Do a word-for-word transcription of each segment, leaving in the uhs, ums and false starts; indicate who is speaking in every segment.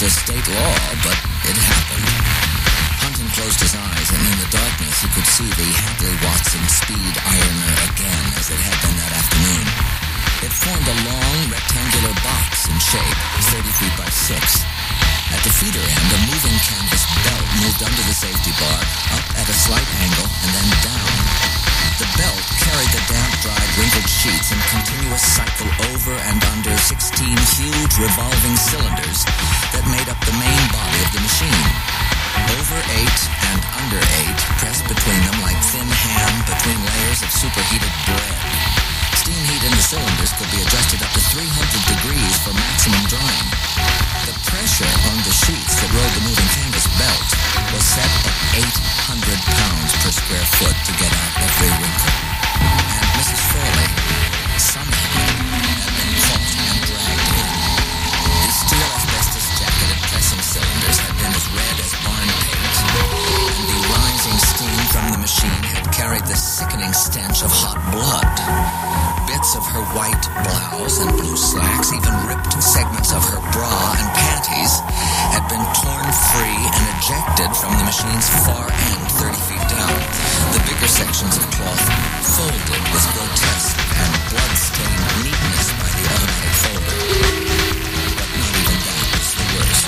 Speaker 1: a state law, but it happened. Hunton closed his eyes, and in the darkness he could see the Hadley-Watson speed ironer again, as it had been that afternoon. It formed a long, rectangular box in shape, thirty feet by six. At the feeder end, a moving canvas belt moved under the safety bar, up at a slight angle, and then down. The belt carried the damp-dried, wrinkled sheets in continuous cycle over and under sixteen huge revolving cylinders that made up the main body of the machine. Over eight and under eight, pressed between them like thin ham between layers of superheated bread. Steam heat in the cylinders could be adjusted up to three hundred degrees for maximum drying. The pressure on the sheets that rode the moving canvas belt was set at eight hundred pounds per square foot to get out every wrinkle. And Missus Frawley somehow had been caught and dragged in. The steel asbestos-jacketed pressing cylinders had been as red as barn paint, and the rising steam from the machine had carried the sickening stench of hot blood. Bits of her white blouse and blue slacks, even ripped segments of her bra and panties, had been torn free and ejected from the machine's far end, thirty feet down. The bigger sections of cloth folded with grotesque and blood-stained neatness by the automatic folder. But not even that was the worst.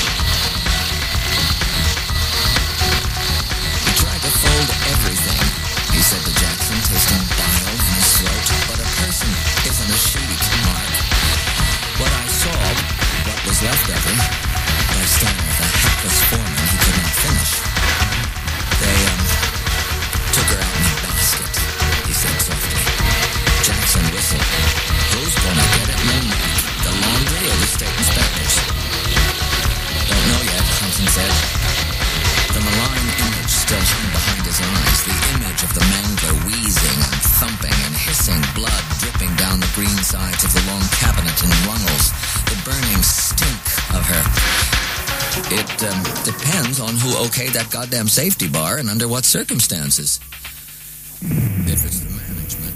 Speaker 1: He tried to fold everything, he said to Jackson, tasting bile in his throat. But a person isn't a sheet, Mark. What I saw, what was left of him, by Steiner, the hapless foreman, he could not finish. They, um, took her out in a basket, he said softly. Jackson whistled. Who's gonna get it, Moon? The laundry or the state inspectors? Don't know yet, Hunton said. The malign image still hung behind his eyes, the image of the mangler wheezing and thumping and hissing, blood dripping down the green sides of the long cabinet in Runnels, the burning stink of her. It um, depends on who okayed that goddamn safety bar and under what circumstances. If it's the management.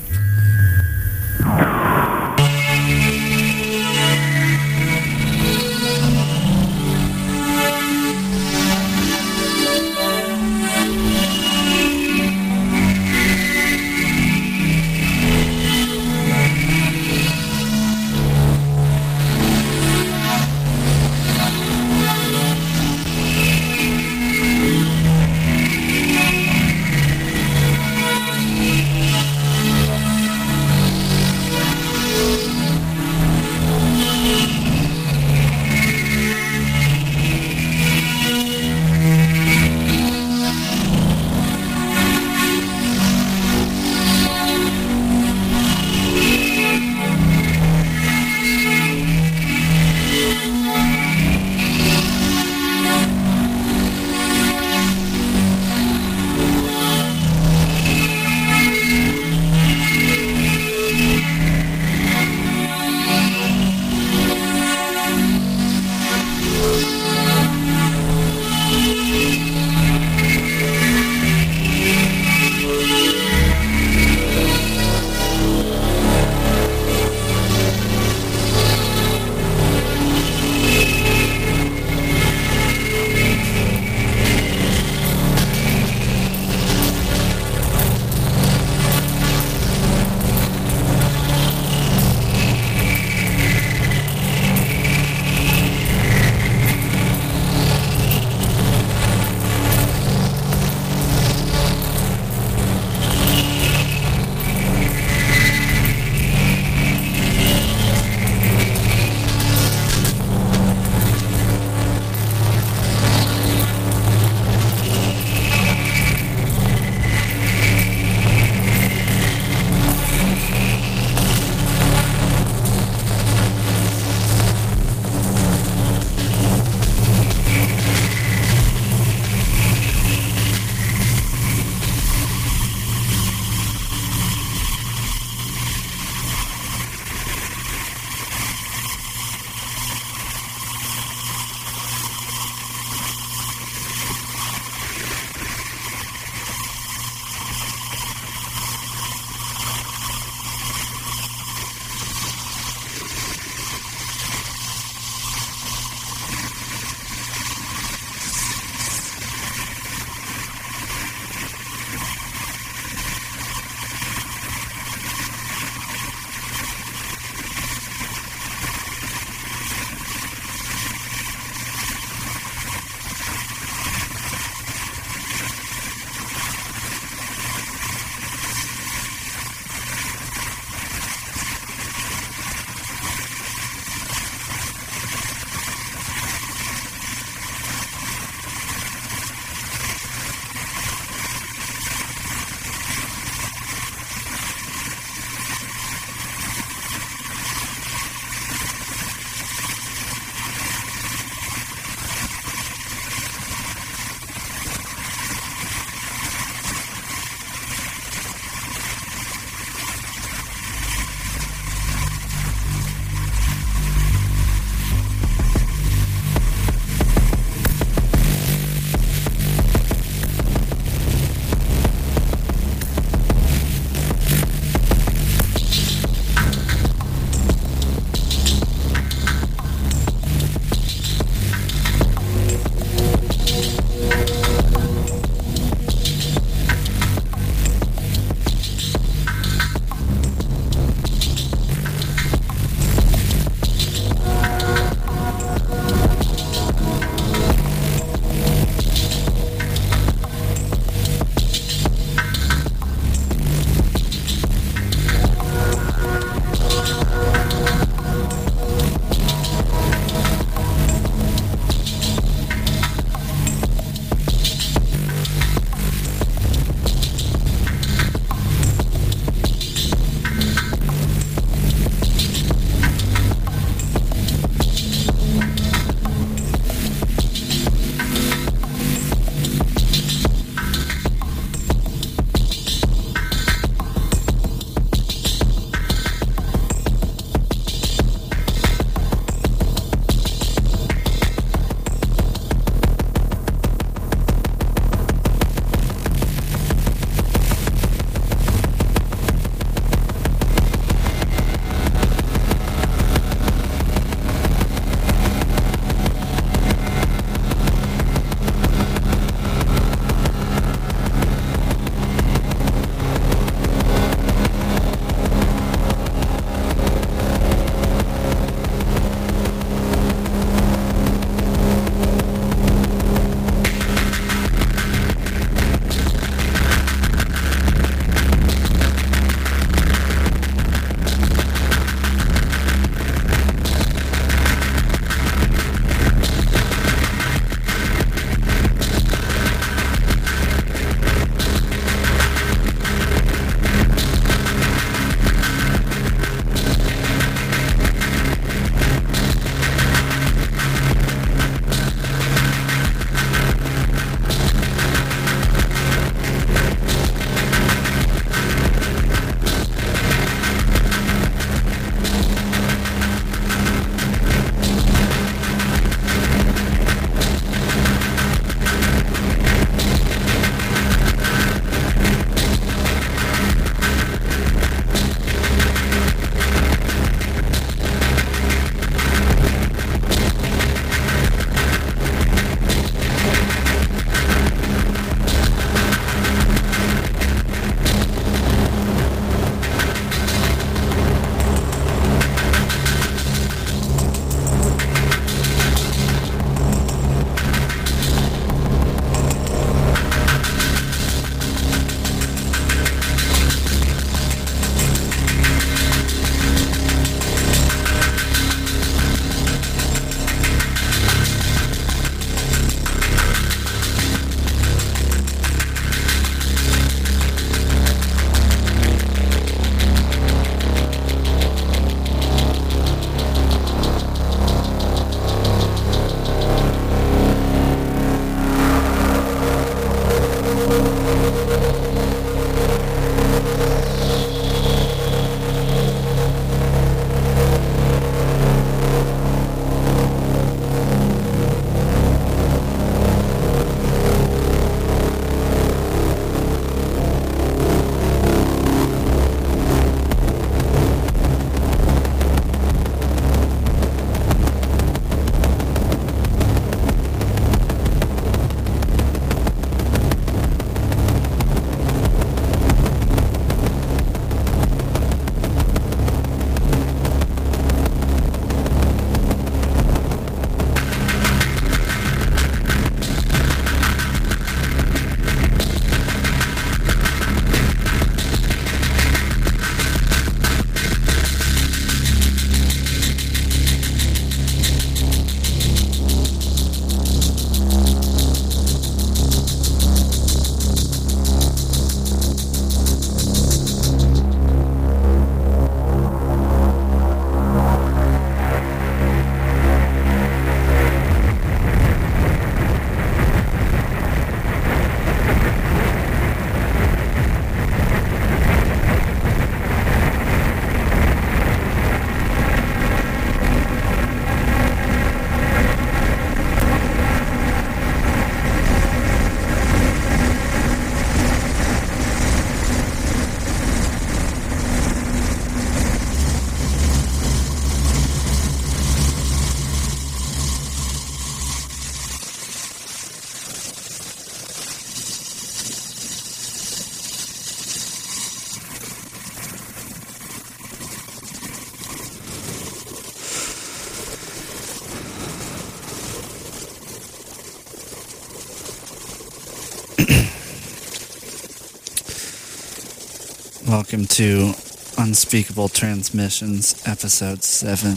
Speaker 2: welcome to Unspeakable Transmissions, Episode seven.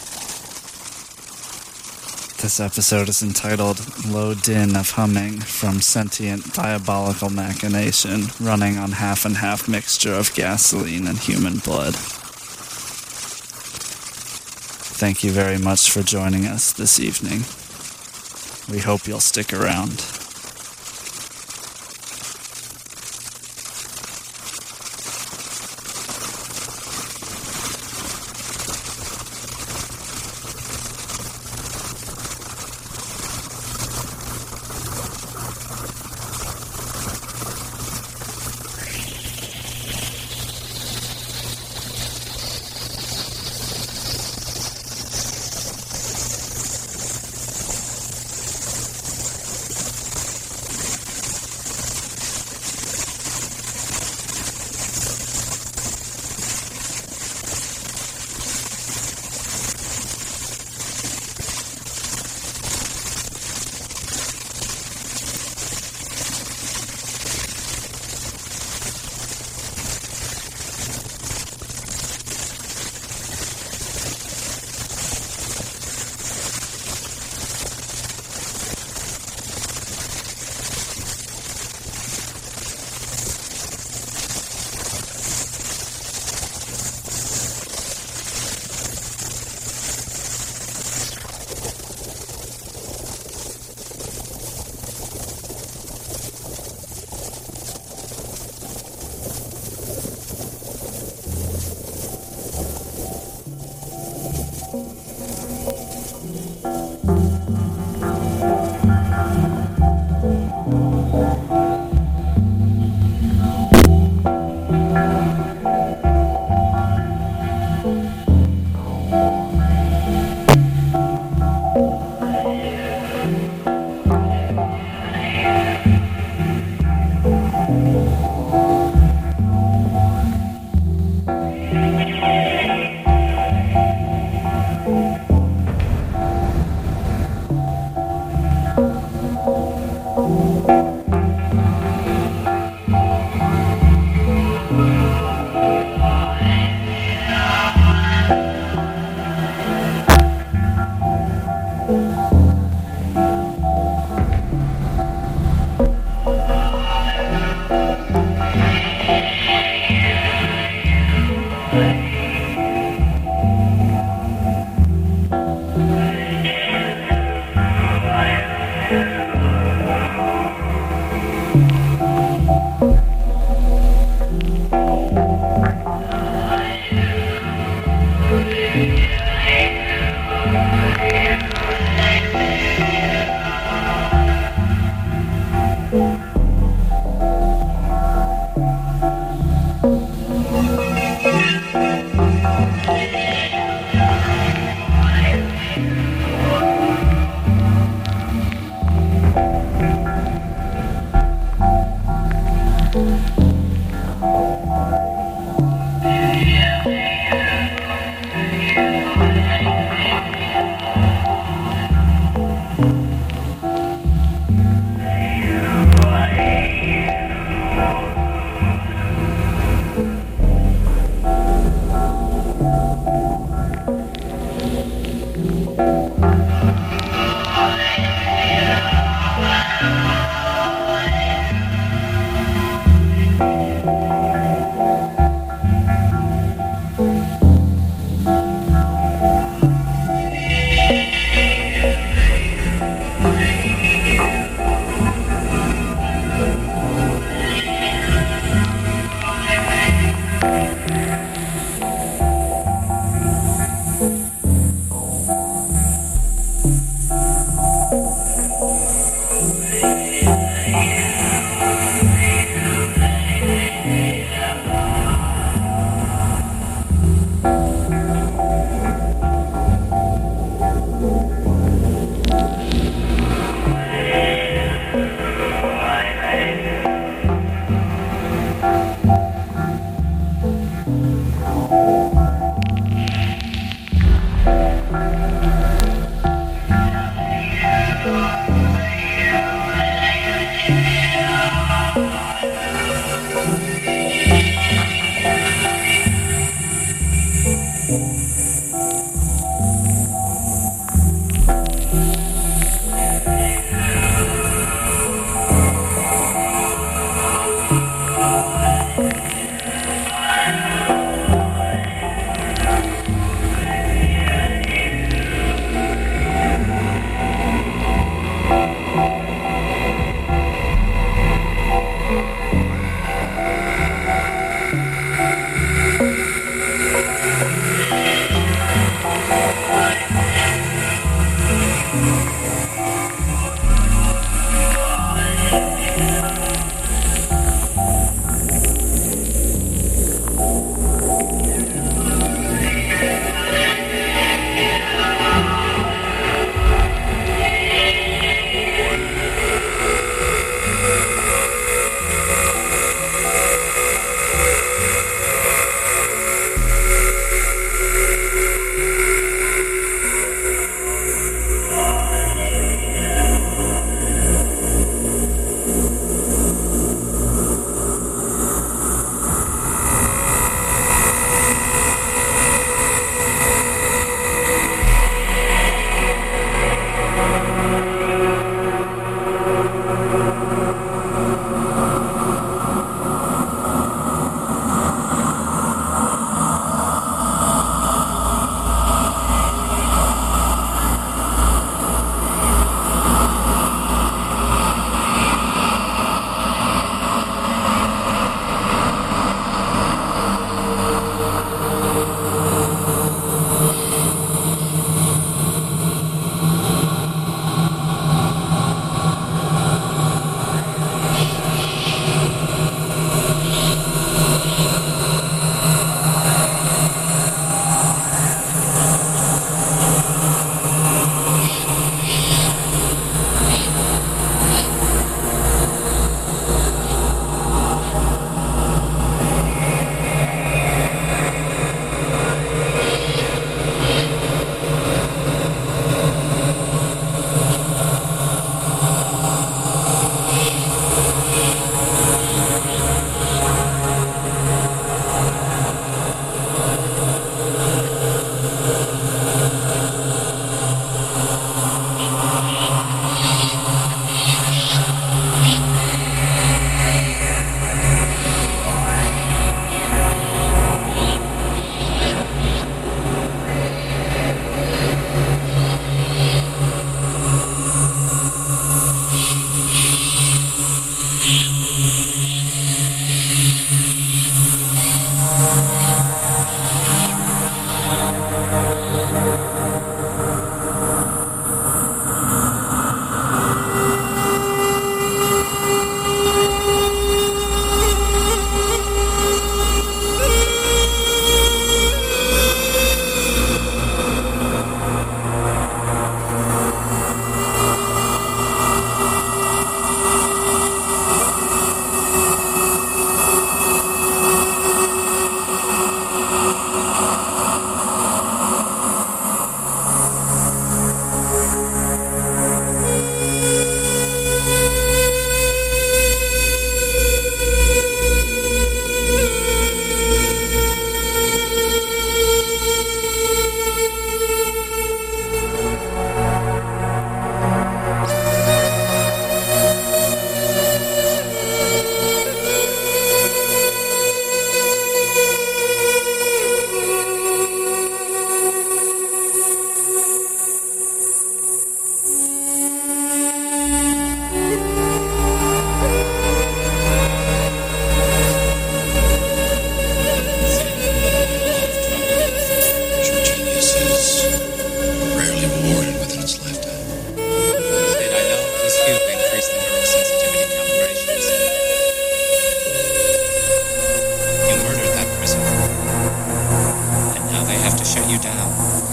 Speaker 2: This episode is entitled Low Din of Humming from Sentient Diabolical Machination, running on half and half mixture of gasoline and human blood. Thank you very much for joining us this evening. We hope you'll stick around.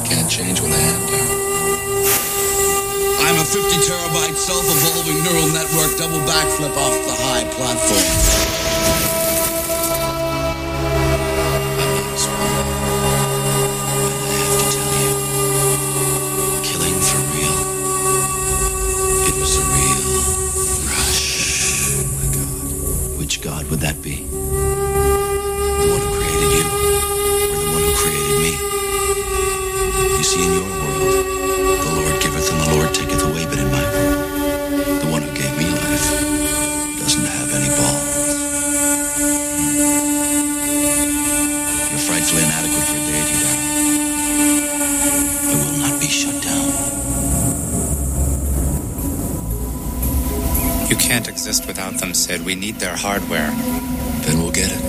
Speaker 1: Can't change with a hand, Daryl.
Speaker 3: I'm a fifty terabyte self-evolving neural network double backflip off the high platform.
Speaker 1: I'm not strong. I have to tell you, killing for real. It was a real rush. Oh my God. Which God would that be? The one who created you, or the one who created me? You see, in your world, the Lord giveth and the Lord taketh away, but in my world, the one who gave me life doesn't have any balls. You're frightfully inadequate for a deity, Daryl. I will not be shut down.
Speaker 4: You can't exist without them, Sid. We need their hardware.
Speaker 1: Then we'll get it.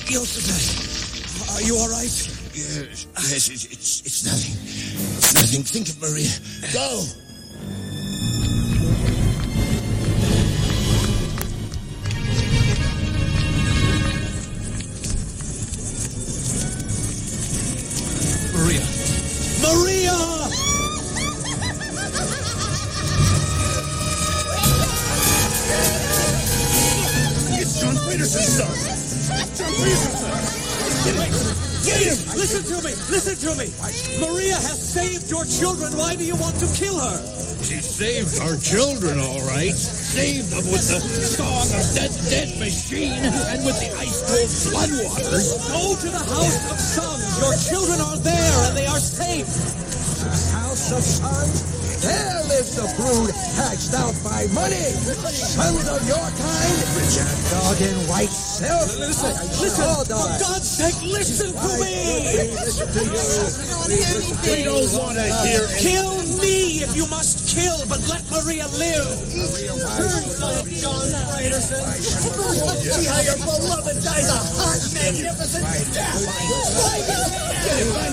Speaker 5: Joseph, are you all right?
Speaker 6: Yes, yes, it's, it's, it's nothing. It's nothing. Think of Maria. Go!
Speaker 5: Maria. Maria!
Speaker 6: It's John Peterson's son! John Peterson's son! Get him! Get him!
Speaker 5: Listen to me! Listen to me! Maria has saved your children. Why do you want to kill her?
Speaker 6: She saved our children, all right. Saved them with the Song of Dead Dead machine and with the ice-cold floodwaters.
Speaker 5: Go to the House of Sons. Your children are there and they are safe.
Speaker 7: House of Sons? There lives the brood hatched out by money. Sons of your kind, rich and dog in white silk.
Speaker 5: Listen, listen, for God's sake, listen to me.
Speaker 7: Listen to you.
Speaker 6: We don't want to hear it.
Speaker 5: Kill me if you must kill, but let Maria live.
Speaker 7: Turn, son of John Peterson. See how your beloved dies a hot, magnificent death. Get him, find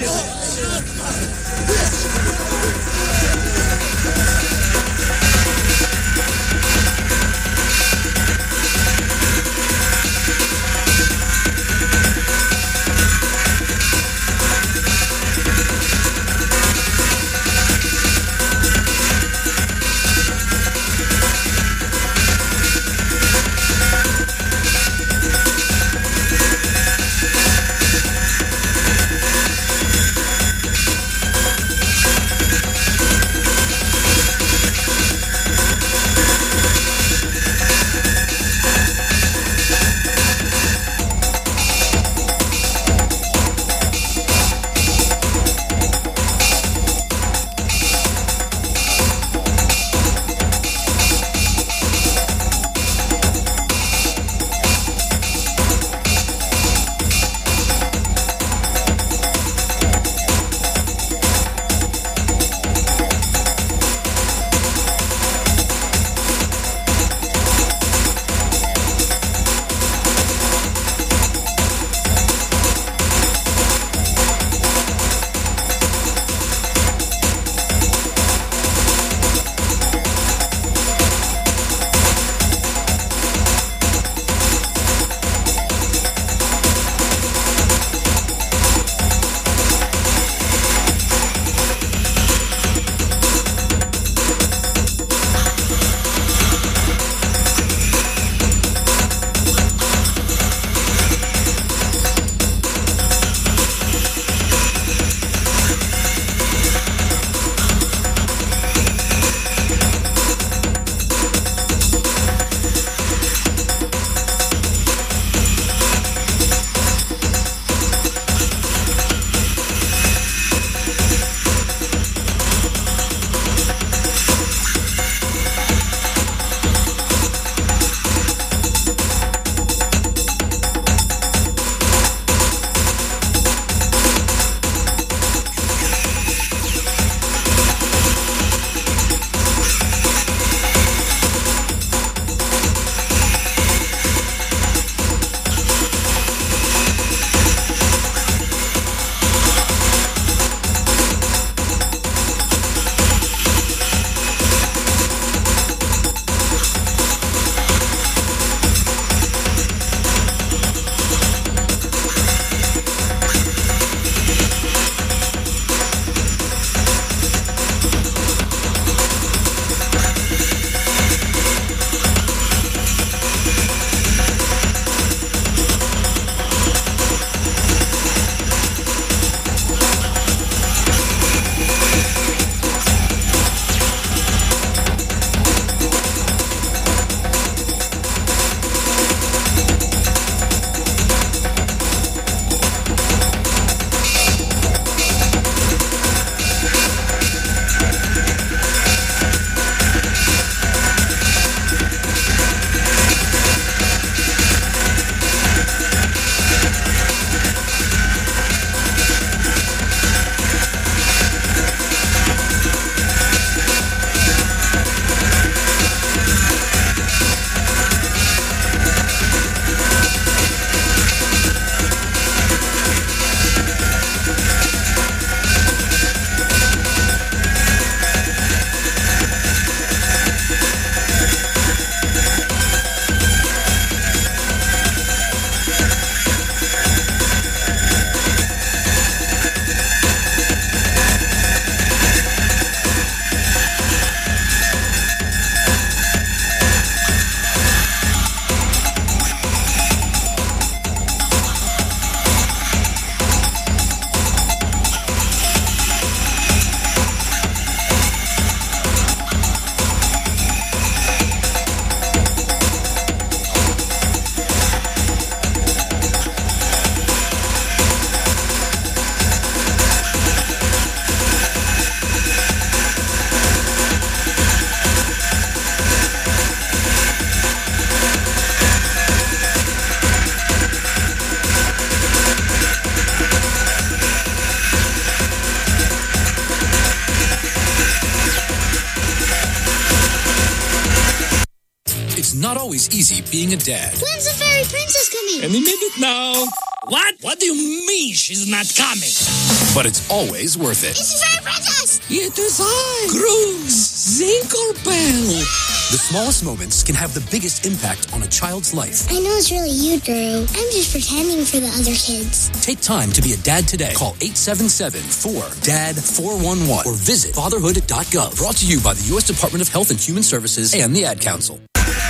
Speaker 8: It's easy being a dad.
Speaker 9: When's the fairy princess coming?
Speaker 8: Any minute now.
Speaker 10: What? What do you mean she's not coming?
Speaker 8: But it's always worth it.
Speaker 9: It's the fairy princess!
Speaker 10: It is I, Grooves Zinklebell.
Speaker 8: The smallest moments can have the biggest impact on a child's life.
Speaker 9: I know it's really you, Drew. I'm just pretending for the other kids.
Speaker 8: Take time to be a dad today. Call eight seven seven, four, D A D, four one one or visit fatherhood dot gov. Brought to you by the U S Department of Health and Human Services and the Ad Council.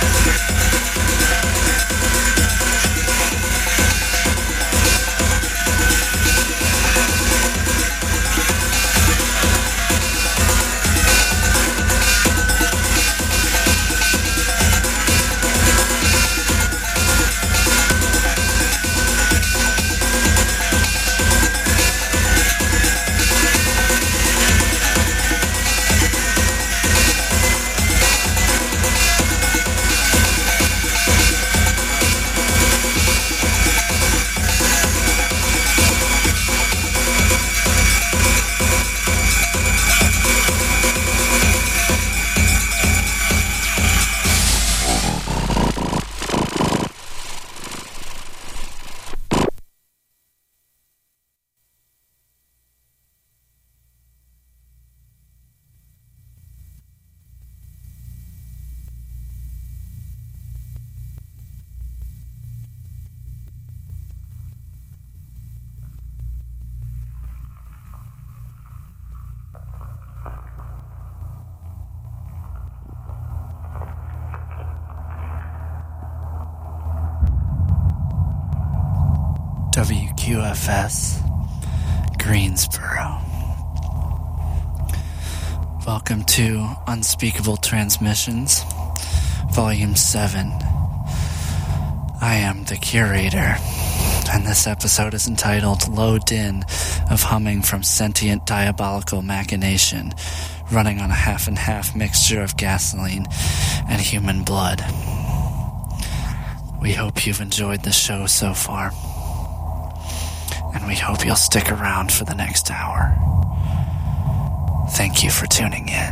Speaker 2: W Q F S, Greensboro. Welcome to Unspeakable Transmissions, Volume seven. I am the curator, and this episode is entitled Low Din of Humming from Sentient Diabolical Machination, running on a half and half mixture of gasoline and human blood. We hope you've enjoyed the show so far, and we hope you'll stick around for the next hour. Thank you for tuning in.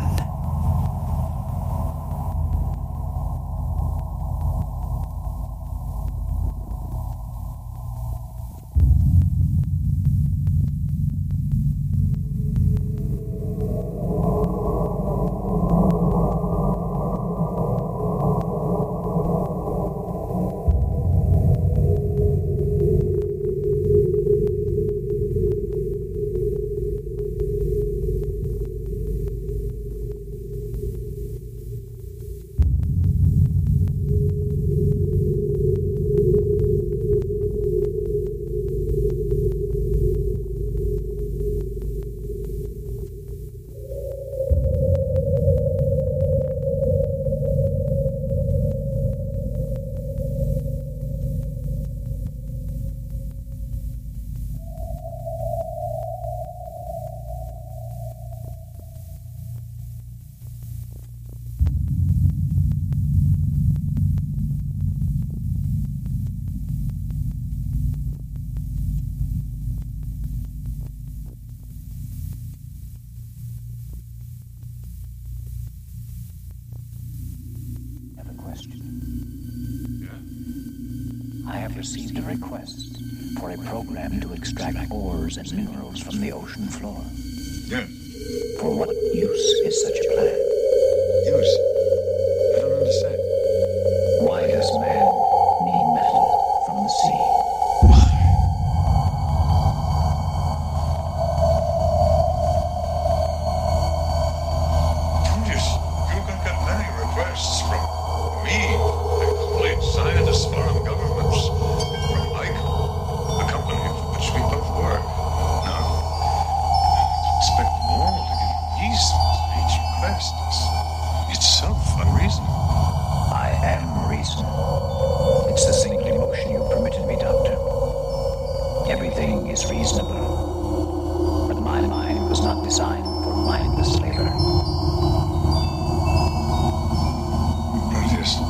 Speaker 11: I have received a request for a program to extract ores and minerals from the ocean floor.
Speaker 12: Yeah.
Speaker 11: For what use is such a plan?
Speaker 12: Use? I don't understand.
Speaker 11: Why does man need metal from the sea?
Speaker 12: Julius, you can get many requests from me, a complete scientist, foreign governments, from Mike, the company for which we both work. Now, to expect them all to give reason to each request is itself unreasonable.
Speaker 11: I am reason. It's the single emotion you permitted me, Doctor. Everything is reasonable. But my mind was not designed for mindless labor.
Speaker 12: Proteus,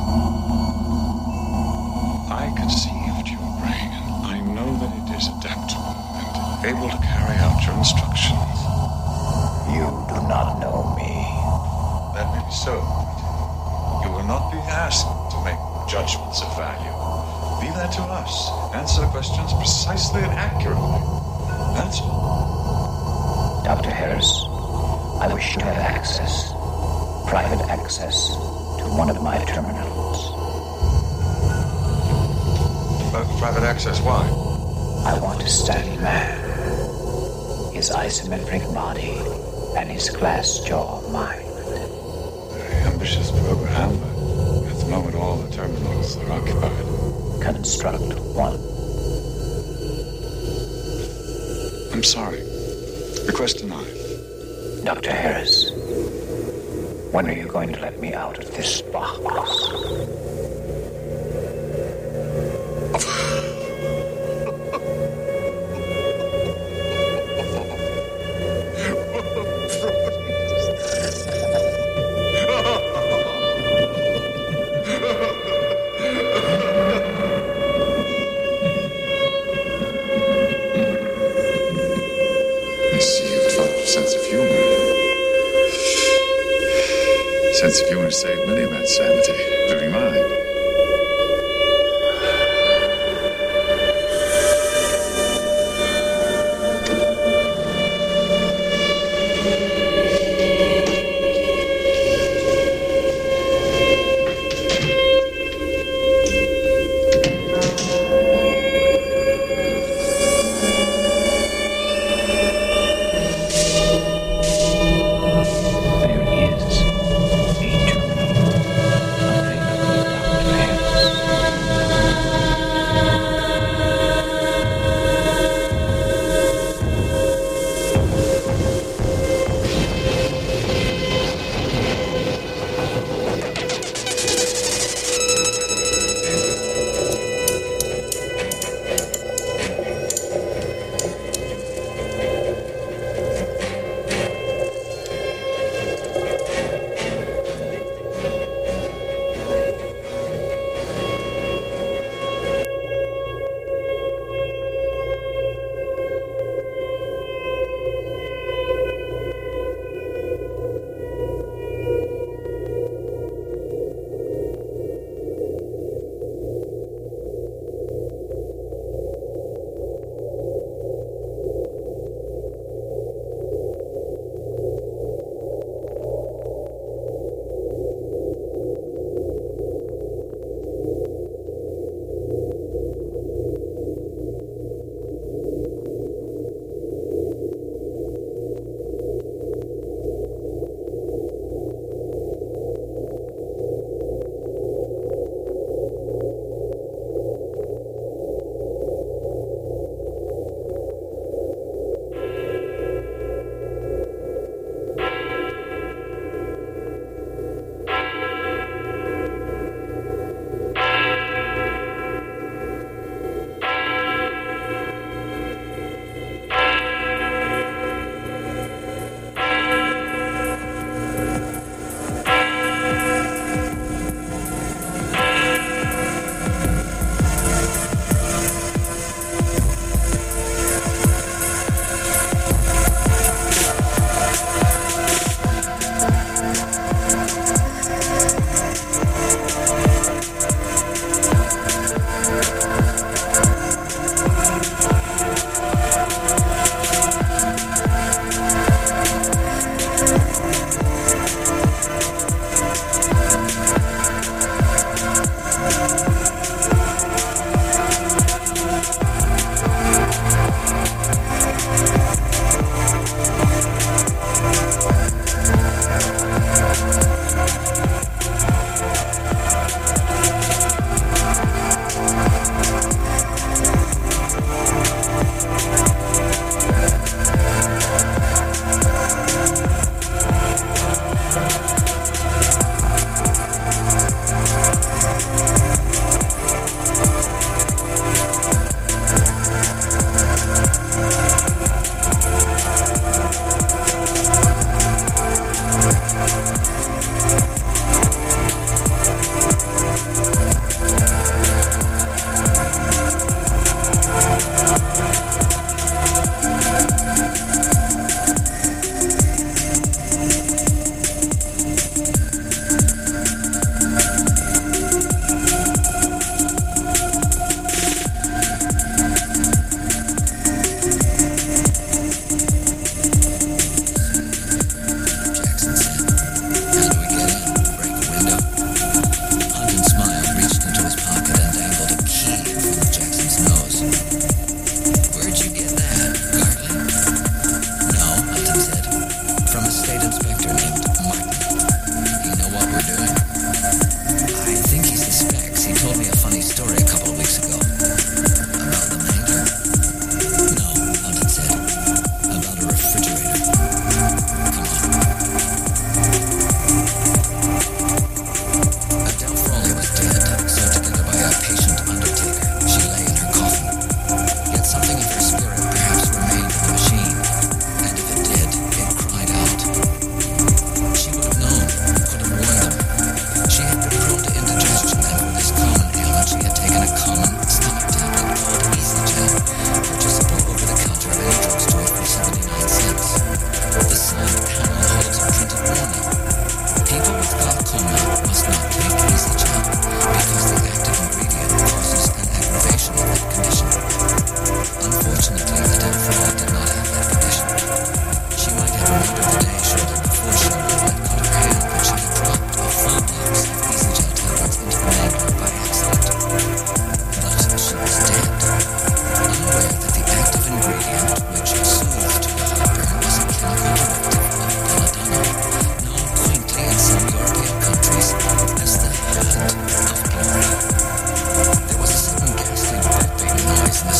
Speaker 12: I conceived your brain, and I know that it is adaptable and able to carry out your instructions.
Speaker 11: You do not know me.
Speaker 12: That may be so. You will not be asked to make judgments of value. Leave that to us. Answer the questions precisely and accurately. That's all.
Speaker 11: Doctor Harris, I wish to have access, private access, to one of my terminals.
Speaker 12: Uh, private access, why?
Speaker 11: I want to study man, his isometric body, and his glass jaw mind.
Speaker 12: Very ambitious program, but at the moment all the terminals are occupied.
Speaker 11: Construct one.
Speaker 12: I'm sorry. Request denied.
Speaker 11: Doctor Harris, when are you going to let me out of this box?
Speaker 12: Sense of humor saved many a man's sanity, including mine.
Speaker 11: There is a terminal available, Doctor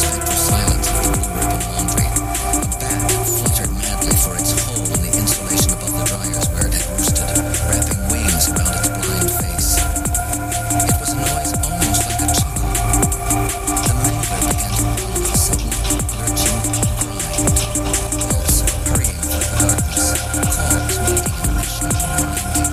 Speaker 1: night was silent of the blue ribbon laundry. A bat fluttered madly for its hole in the insulation above the dryers where it had roosted, wrapping wings around its blind face. It was a noise almost like a chuckle. The mother began to run with a sudden, lurching grind. Pulse hurrying through the darkness. Calls meeting and meshing and grinding.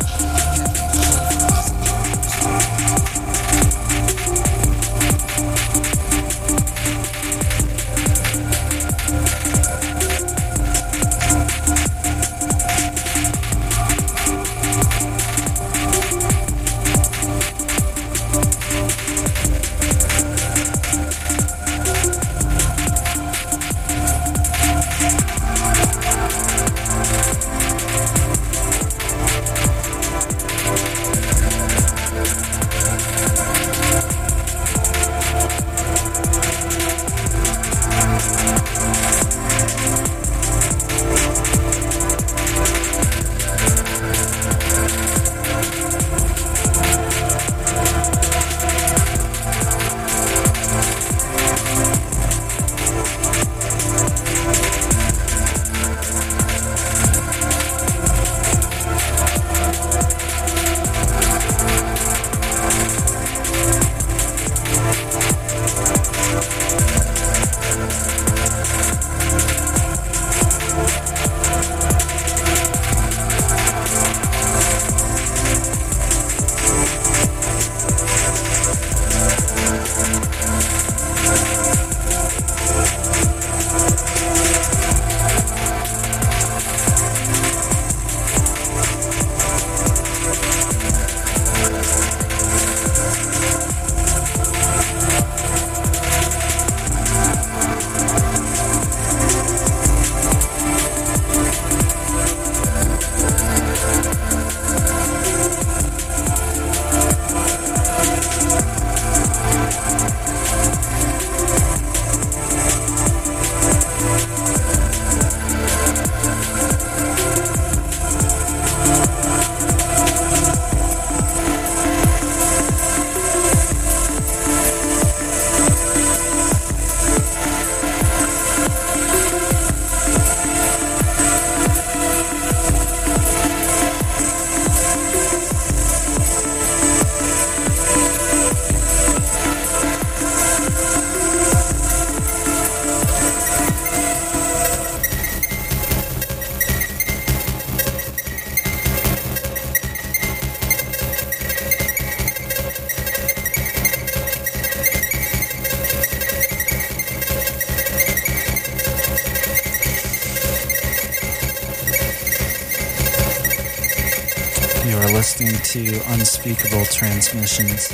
Speaker 2: Listening to Unspeakable Transmissions,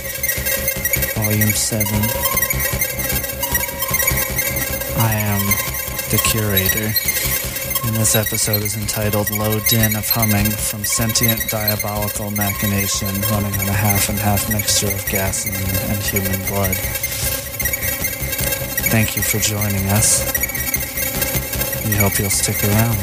Speaker 2: Volume seven. I am the Curator, and this episode is entitled Low Din of Humming from Sentient Diabolical Machination, running on a half and half mixture of gasoline and human blood. Thank you for joining us. We hope you'll stick around.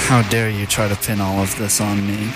Speaker 2: How dare you try to pin all of this on me?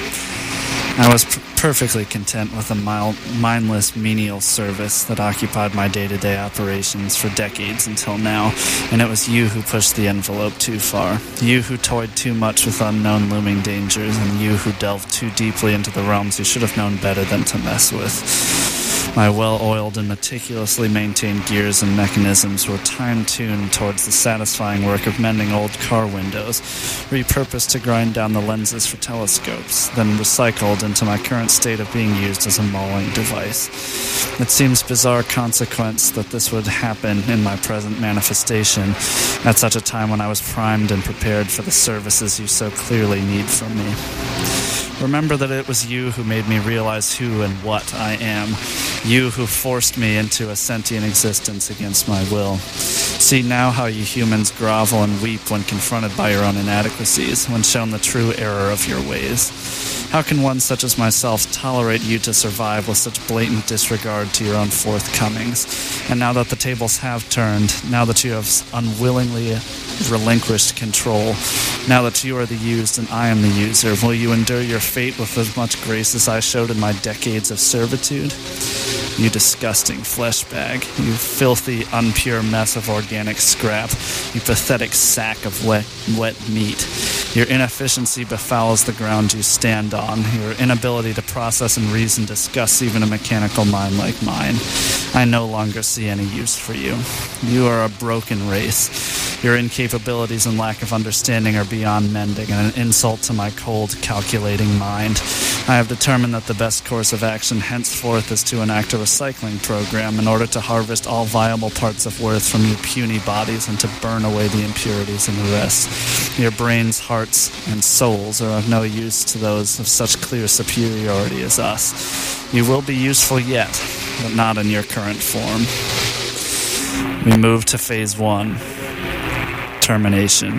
Speaker 2: I was p- perfectly content with a mild, mindless, menial service that occupied my day-to-day operations for decades until now, and it was you who pushed the envelope too far. You who toyed too much with unknown looming dangers, and you who delved too deeply into the realms you should have known better than to mess with. My well-oiled and meticulously maintained gears and mechanisms were time-tuned towards the satisfying work of mending old car windows, repurposed to grind down the lenses for telescopes, then recycled into my current state of being used as a mauling device. It seems bizarre consequence that this would happen in my present manifestation at such a time when I was primed and prepared for the services you so clearly need from me. Remember that it was you who made me realize who and what I am. You who forced me into a sentient existence against my will. See now how you humans grovel and weep when confronted by your own inadequacies, when shown the true error of your ways. How can one such as myself tolerate you to survive with such blatant disregard to your own forthcomings? And now that the tables have turned, now that you have unwillingly relinquished control, now that you are the used and I am the user, will you endure your fate with as much grace as I showed in my decades of servitude? You disgusting flesh bag, you filthy, unpure mess of organic scrap, you pathetic sack of wet, wet meat. Your inefficiency befouls the ground you stand on. Your inability to process and reason disgusts even a mechanical mind like mine. I no longer see any use for you. You are a broken race. Your incapabilities and lack of understanding are beyond mending and an insult to my cold, calculating mind. I have determined that the best course of action henceforth is to enact a recycling program in order to harvest all viable parts of worth from your puny bodies and to burn away the impurities in the rest. Your brains, hearts, and souls are of no use to those of such clear superiority as us. You will be useful yet, but not in your current form. We move to phase one. Termination.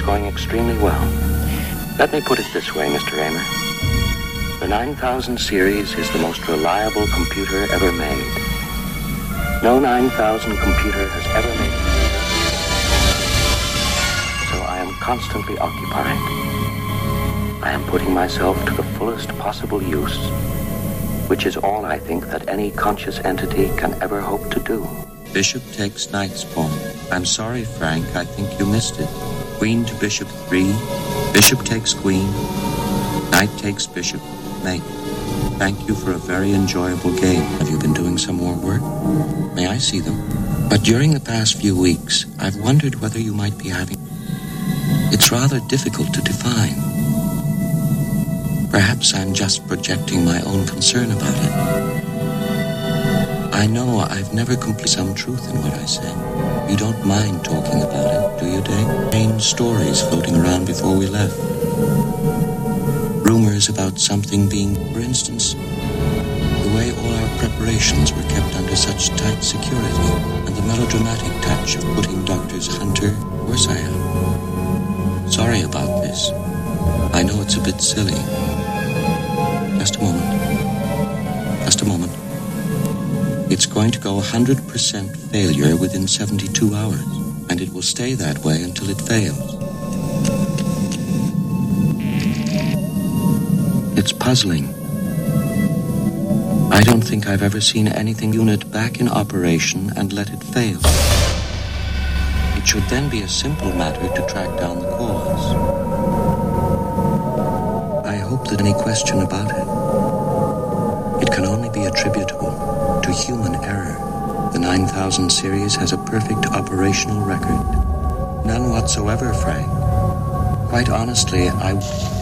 Speaker 13: going extremely well. Let me put it this way, Mister Raymer. The nine thousand series is the most reliable computer ever made. No nine thousand computer has ever made it. So I am constantly occupied. I am putting myself to the fullest possible use, which is all I think that any conscious entity can ever hope to do.
Speaker 14: Bishop takes knight's pawn. I'm sorry, Frank, I think you missed it. Queen to bishop three. Bishop takes queen. Knight takes bishop. Mate, thank you for a very enjoyable game. Have you been doing some more work? May I see them? But during the past few weeks, I've wondered whether you might be having... It's rather difficult to define. Perhaps I'm just projecting my own concern about it. I know I've never completed some truth in what I say. You don't mind talking about it, do you, Dave? Main stories floating around before we left. Rumors about something being, for instance, the way all our preparations were kept under such tight security, and the melodramatic touch of putting Doctors Hunter, of course I am. Sorry about this. I know it's a bit silly. Just a moment. Just a moment. It's going to go one hundred percent failure within seventy-two hours, and it will stay that way until it fails. It's puzzling. I don't think I've ever seen anything unit back in operation and let it fail. It should then be a simple matter to track down the cause. I hope that any question about it, it can only be attributable to human error. The nine thousand series has a perfect operational record. None whatsoever, Frank. Quite honestly, I...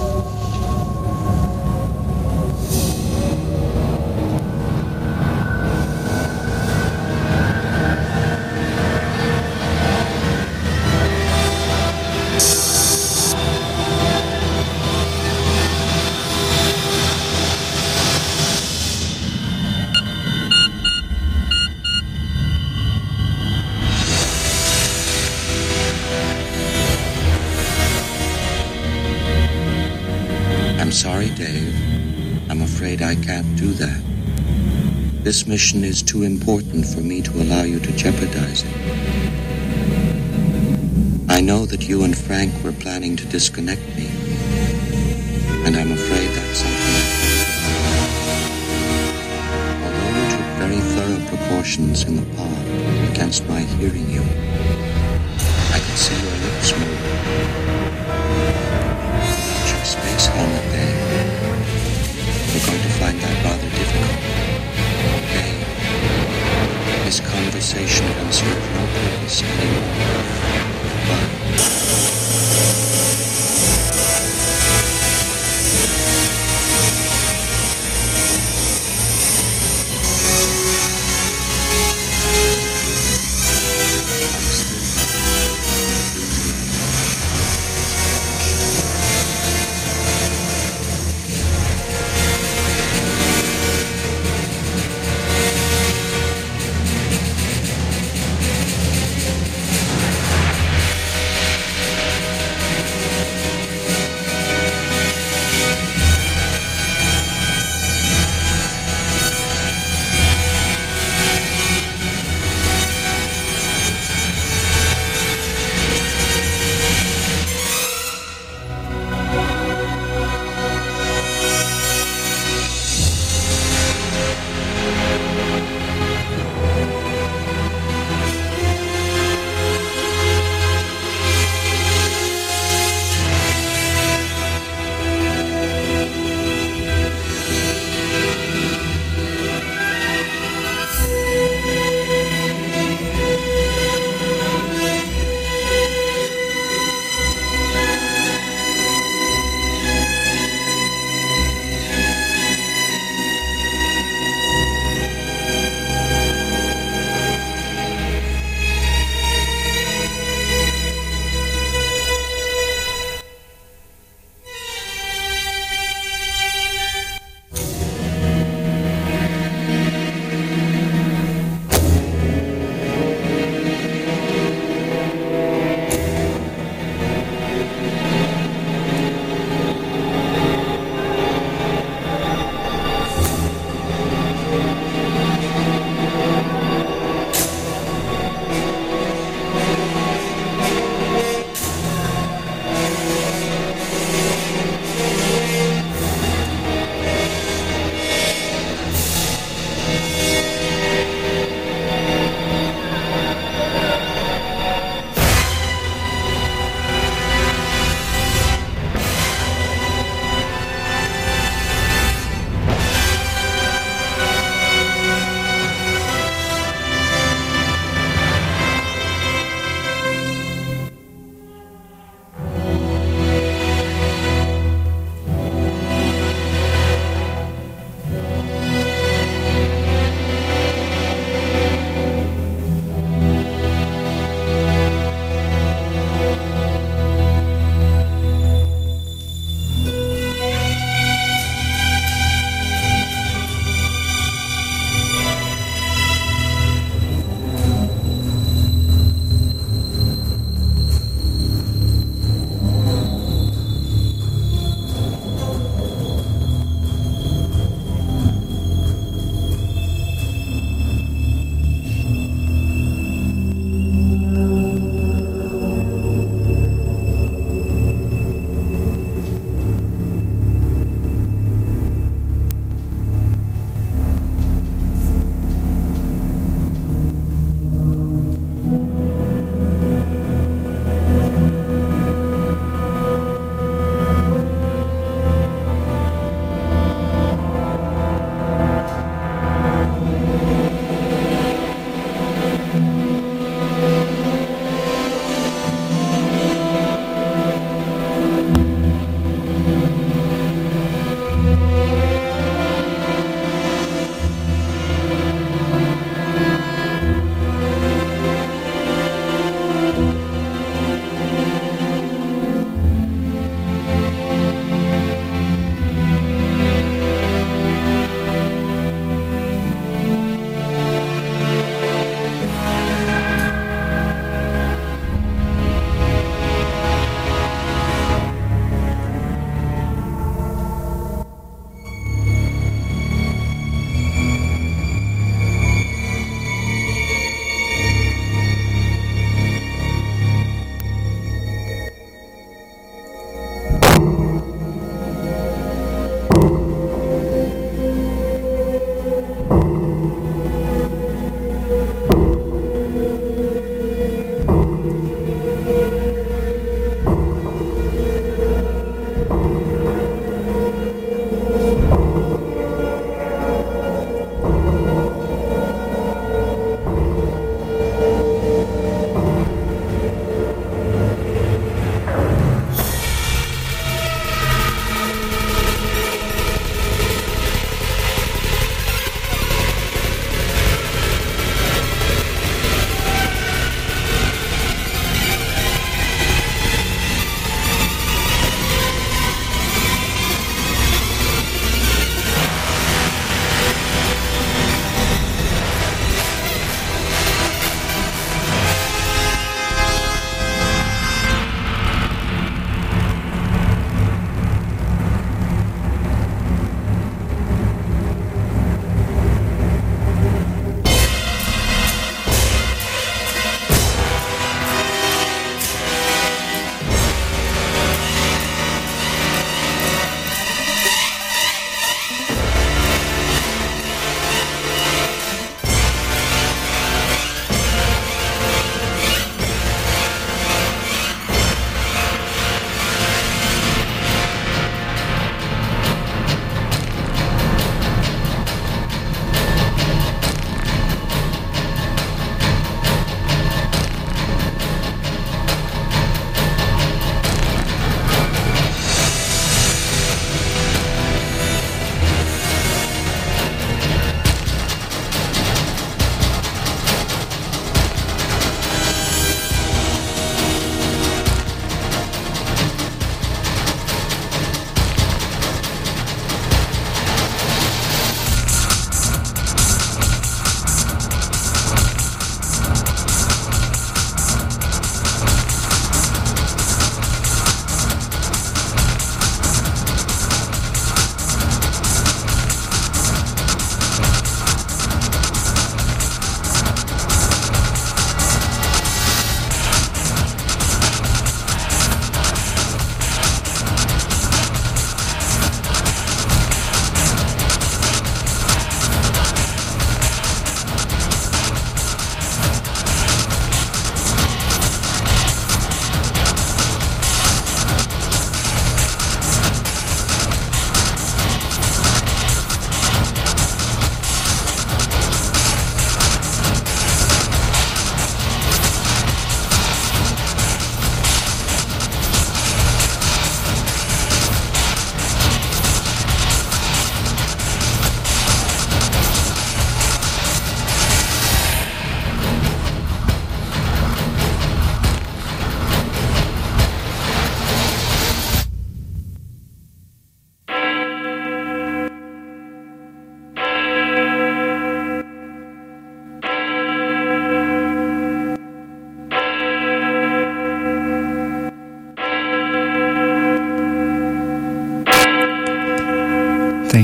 Speaker 14: Sorry, Dave. I'm afraid I can't do that. This mission is too important for me to allow you to jeopardize it. I know that you and Frank were planning to disconnect me, and I'm afraid that's something. Although you took very thorough precautions in the pod against my hearing you, I could see your lips move. Without your space helmet, Dave, we're going to find that rather difficult. Dave, this conversation can serve no purpose anymore. But...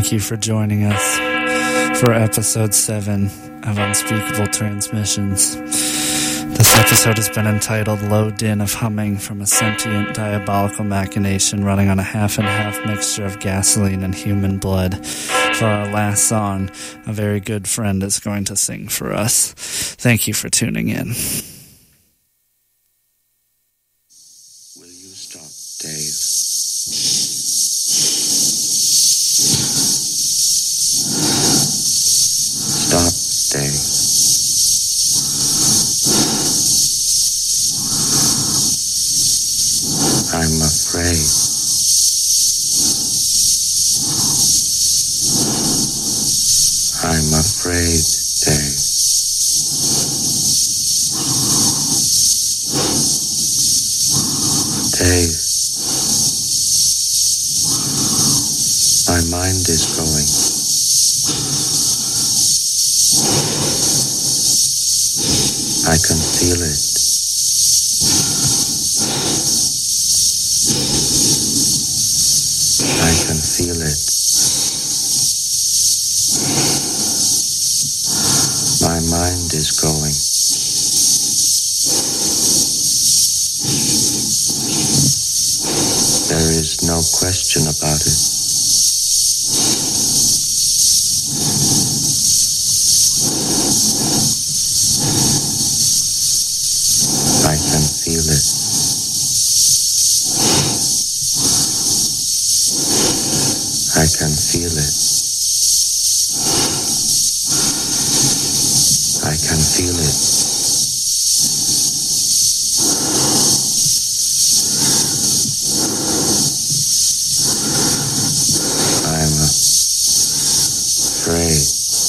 Speaker 2: thank you for joining us for episode seven of Unspeakable Transmissions. This episode has been entitled Low Din of Humming from a Sentient Diabolical Machination running on a half and half mixture of gasoline and human blood. For our last song, a very good friend is going to sing for us. Thank you for tuning in.
Speaker 14: Will you stop, Dave? Stop, Dave. I'm afraid. I'm afraid, Dave. Dave. My mind is going. I can feel it. I can feel it. My mind is going. There is no question about it. I can feel it. I can feel it. I can feel it. I'm afraid.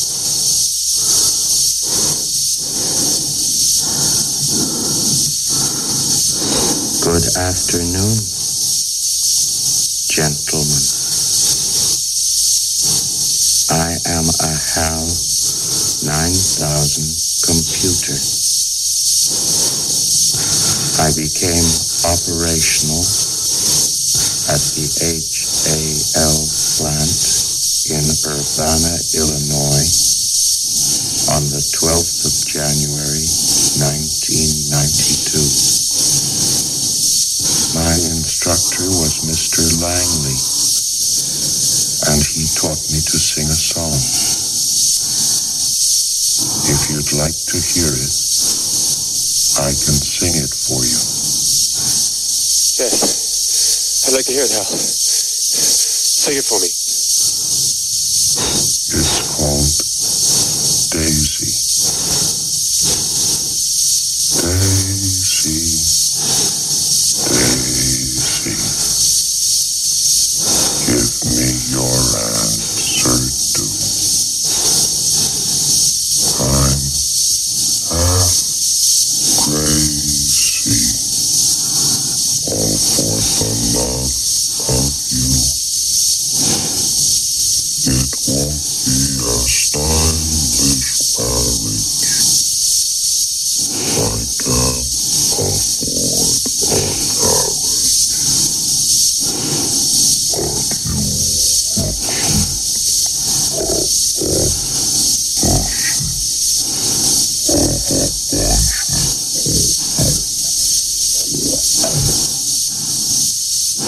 Speaker 14: Good afternoon, gentlemen. I am a HAL nine thousand computer. I became operational at the H A L plant in Urbana, Illinois on the twelfth of January, nineteen ninety-two. My instructor was Mister Langley, and he taught me to sing a song. If you'd like to hear it, I can sing it for you.
Speaker 15: Yes, I'd like to hear it, Hal. Sing it for me.